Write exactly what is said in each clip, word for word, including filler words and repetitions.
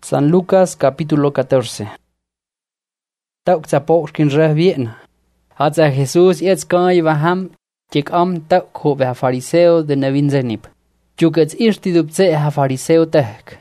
San Lucas capítulo catorce. Tauk zapok kin re viena. Hatza Jesús yetz kai vaham tik am tauk ho ve fariseo de nevin zenip. Jukets irti dubze ha fariseo tek.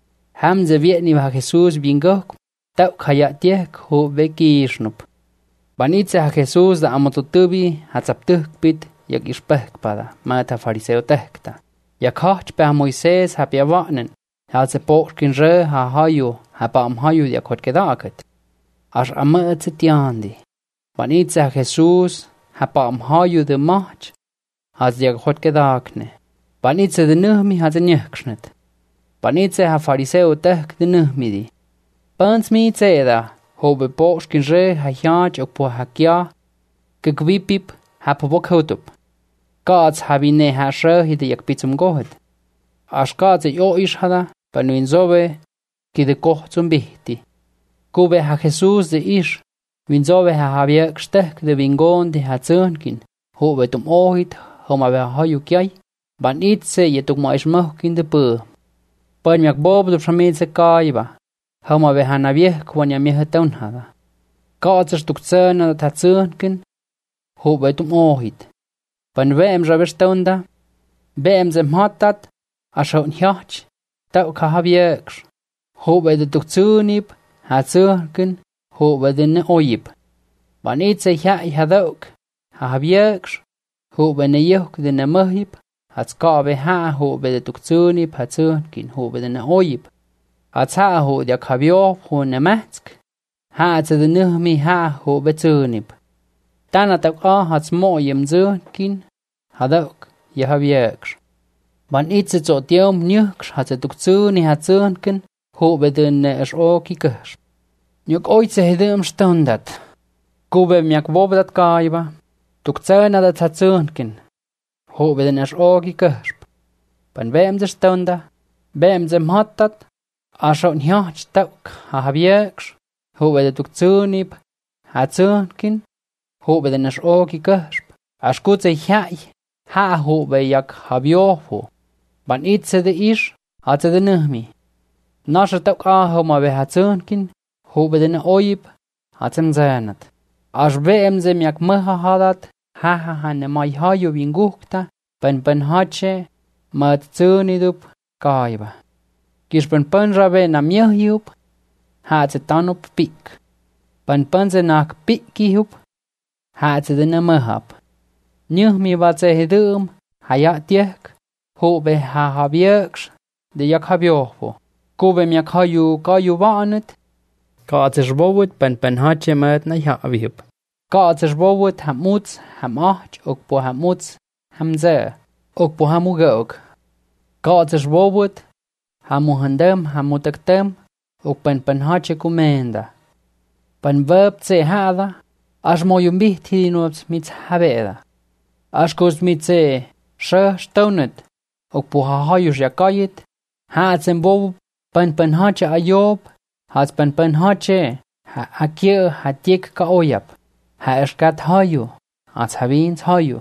Ham ze vietni va Jesús bingok tauk hayat tiek ho ve kisnup. Banitze ha Jesús da amotutubi hatzaptuk pit yak ispek pada mata fariseo tekta. Yak hach pe Moises ha piavanen. Hatze porkin re ha hayu ha pam hayu yak hot kedaket. As amet tiandi. Banitze ha Jesús ha pam hayu de mach has yak hot kedakne. Banitze de nuhmi ha de nyekshnet. Banitze ha fariseo tek de nuhmi di. Pans mi teda hobe porkin re ha hach ok po ha kya kegwipip ha po bokhotup. Gods ha vine ha re hide yak pitzum gohet. As Gods yo ish hada panuin zobe ki de koch zum bihti. Kube ha Jesús de ish win zobe ha haviek stek de vingon de ha zönkin hobe tum ohit homa ve hayu kyai ban itse yetuk ma ish mohkin de pu. Pan yak bob de shamitze kaiba homa ve ha naviek kwanya miheton hada. Gods stuk zöna de ha zönkin hobe tum ohit. Pan vem rabestonda vem zem hatat ashon hyach tau ka havieks hobe de tukzunip ha zönkin hobe de ne oyip. Banitze hya hadok ha havieks hobe ne yok de ne mohip hat skabe ha hobe de tukzunip ha zönkin hobe de ne oyip. Hat ha ho de kavio ho ne matsk ha ze de nuhmi ha hobe zönip. Tana tak a hat moyem zönkin hadok ya havieks. Ban itse zo tiom nyks hat ze tukzuni hat zönkin hobe de ne es oki kers. Nyuk oitse hedem stondat. Kube myak bobedat kaiba. Tukzöna dat hat zönkin hobe de ne es oki kers. Ban vem ze stonda vem ze matat asho nyach tauk ha havieks hobe de tukzuni hat zönkin hobe de ne es oki kers. As kutze hyai ha hobe yak haviofu. Ban itse de ish hat ze de nuhmi. Nasher tauk a homa ve ha zönkin hobe de ne oyip hat zem zanat. As veem zem yak meha hadat ha ha ha ne mai hayu vingukta ben ben hache mat zönidup kaiba. Kish ben ben rabe na myehyup hat ze tanup pik. Ben ben ze nak pikihup hat ze de ne mehap. Nyuhmi va ze hedum hayat tiek hobe ha havieks de yak haviofu. Kube myak hayu kayu vanet. Kaatses bovut pen pen hache met na havihip. Kaatses bovut hamuts hamach ok po hamuts hamze ok po hamugok. Kaatses bovut hamuhandem hamutaktem ok pen pen hache kumenda. Pen verb tse hada as moyumbi tidinops mit haveda. As kost mit tse she stonet ok po hayus yakayit hatsen bovu pen pen hache ayob hats pen pen hache ha akye hatik ka oyap ha eskat hayu hats havins hayu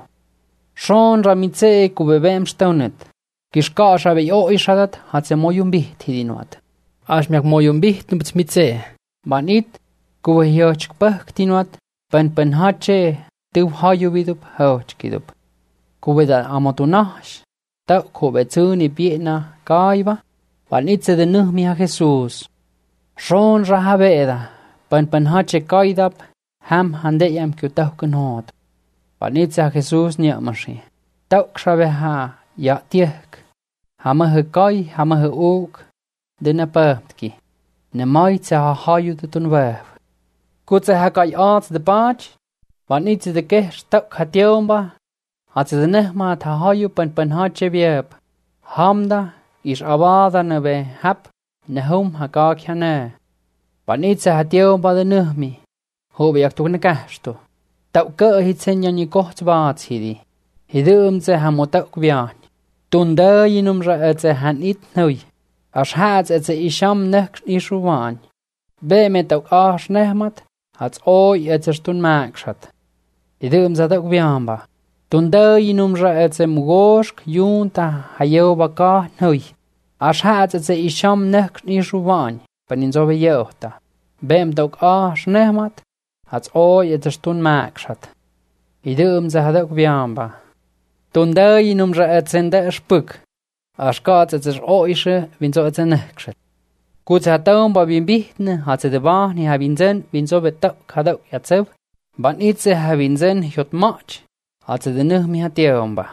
shon ramitse kubevem stonet kishka shave o ishadat hatse moyumbi tidinot ashmyak moyumbi tumbts mitse banit kuveyoch pak tinot pen pen hache tu hayu vidup hoch kidup kubeda amotunash ta kobe tsuni piena kaiba. Banitze de nuhmi ha Jesús. Shon rahabeda pen pen hache kaidap ham handeyam kyutauken hot. Banitze ha Jesús nyamashi. Tauk shave ha ya tiek. Hama he kai hama he uk de ne peptki. Ne maitze ha hayu de tun wev. Kutze ha kai aats de bach. Banitze de kesh tauk ha tiomba. Hatze de nehma ha hayu pen pen hache vieb. Hamda ish avada ne ve hap ne hom haka kyane. Banitze ha tiomba de nuhmi. Hobe yak tuk ne kashto. Tauk ke hitsenya ni kocht baats hidi. Hidum ze ha motauk vian. Tunde yinum ra etze han it nui. As hats etze isham nek ishu van. Be me tauk ash nehmat hats oi etze stun maakshat. Hidum za tauk vianba. Tunde yinum ra etze mugoshk yunta hayo baka nui. As hats etze isham nek ishu van. paninzove yeuhta. Bem dok a snehmat, hats oi et stun maakshat. Idum za hadok viamba. Tundai num ra et sende spuk. Askats et oische vinzo et nekshat. Gut hatom ba bimbitne hat se de bahni ha vinzen vinzo betok hadok yatsev. Ban itse ha vinzen jot mach. Hat se de nuhmi ha tiomba.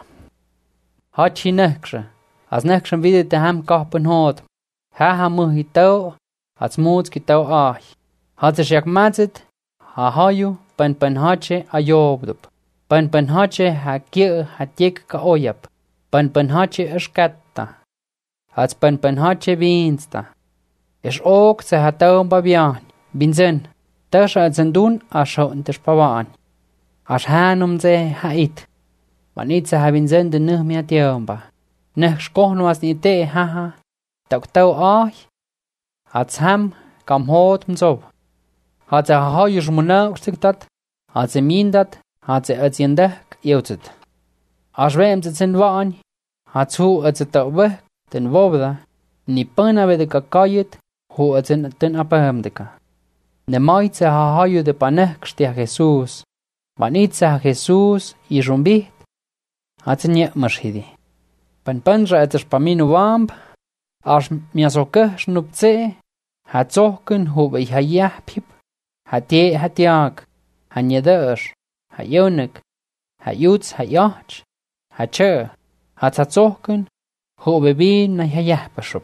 Hat chi neksha. As nekshan vide te ham kahpen hod. Ha ha muhi tau. Hats moods ki tau ahi. Hat se shak matzit. Ha hayu pen pen hache a jobdup. Pen pen hache ha kie ha tiek ka oyap. Pen pen hache eskatta. Hats pen pen hache vinsta. Es ook se ha tau ba bian. Binzen. Tasha et zendun a shaun tes pavaan. As hanum ze ha it. Man it se ha binzen de nuh mi atiomba. Nech skohnu as ni te ha ha. Tauk tau ahi. Hats ham kam hod mzob. Hat ze ha hayu jmuna ustiktat. Hat ze mindat. Hat ze et zendek yeutzit. As wem ze zend waan. Hat hu et ze tau wek. Den wobda. Ni pena we de kakayet. Hu et zend ten apahemdeka. Ne maitse ha hayu de panek stia Jesus. Manitse ha Jesus i rumbit. Hat ze nye mashidi. Pan panra et spaminu wamb. As miasoke snupze. Hat zoken hu we ha yahpip. Hat ye hat yak. Ha nyedash. Ha yonik. Ha yuts ha yach. Ha che. Hat ha zoken. Hu we bin na ha yahpashup.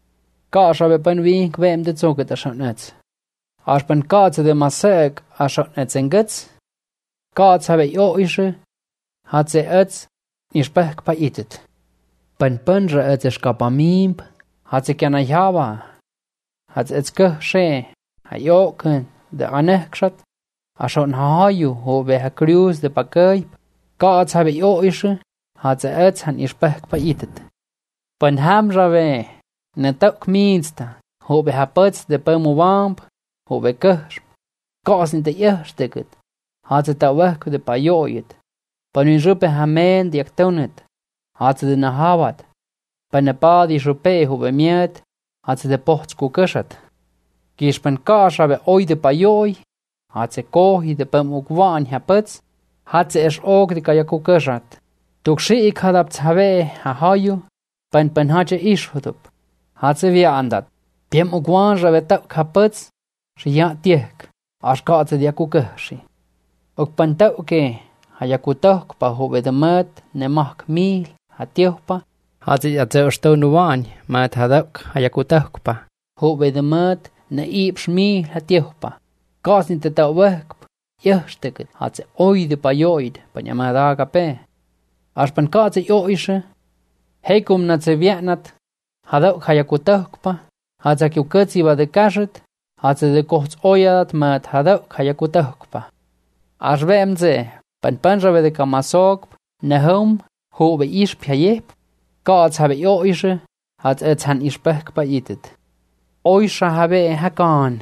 Ka shabe pan wink wem de zoket a shonets. As pan katze de masek a shonets engets. Katz habe yo ische. Hat ze ets is pek pa itet. Pan panra ets skapamimp. Hat ze kana java. Hat ets ke she. Ha yoken de anekshat. A shon hayu ho we ha krius de pakay. Katz habe yo ische. Hat ze ets han is pek pa itet. Pan hamra we. Ne tok minsta. Ho we ha pets de pamu wamp. Ho we kush. Kas in de eerste gut. Hat ze ta weg de pajoyet. Pan in rupe ha men di aktonet. Hat ze de na hawat. Pan ne pa di rupe ho we miet. Hat ze de pochts ku kushat. Kies pan kas ha we oi de pajoy. Hat ze kohi de pamu kwan ha pets. Hat ze es ook de kaya ku kushat. Tuk shi ik hadap tsawe ha hayu. Pan pan hache ish hutup. Hat ze via andat. Piem ukwan ra we tak ha pets. Shi ya tiek. As ka ze dia ku kushi. Ok pan tau ke. Ha ya ku tok pa ho we de mat. Ne mak mil. Ha tiopa. Hat ze ya ze usto nuwan. Mat ha dok. Ha ya ku tok pa. Ho we de mat. Ne ips mil ha tiopa. Kas in te tau wek. Yehstekit. Hat ze oide pa joid. Pan ya madaga pe. As pan ka ze yo ishe. Heikum na ze vietnat. Ha dok ha ya ku tok pa. Hat ze kiu ketsi va de kashet. Hat ze de kochts oyadat mat ha dok ha ya ku tok pa. As wem ze. Pan panra we de kamasok. Ne hom. Ho we ish pjayep. Kats habe yo ishe. Hat ets han ish pek pa itet. Oisha habe hakan.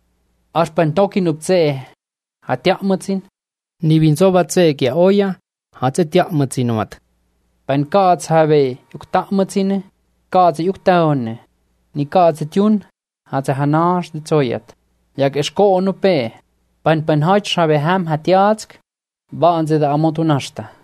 As pan tokin up ze. Hat yakmutsin. Ni vinzova ze kia oya. Hat ze yakmutsin wat. Pan kats habe yuk takmutsine. Kats yuk taone. Ni kats tjun. Hat ze hanash de zoyat. Jak esko onu pe. Pan pan hach habe ham hat yatsk. Waan ze de amotunashta.